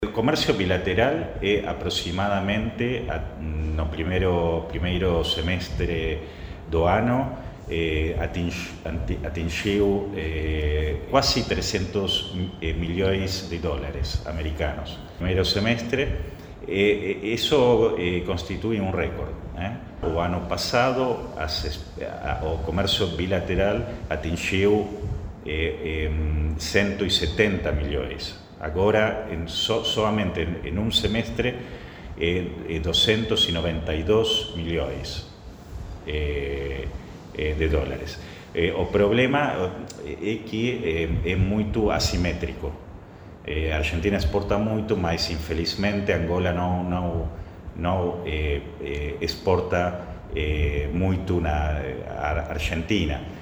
O comércio bilateral é aproximadamente no primeiro semestre do ano atingiu quase 300 milhões de dólares americanos. No primeiro semestre, isso constitui um recorde. O ano passado, o comércio bilateral atingiu 170 milhões. Agora, somente em um semestre, 292 milhões de dólares. O problema é que é muito assimétrico. A Argentina exporta muito, mas infelizmente Angola não exporta muito na Argentina.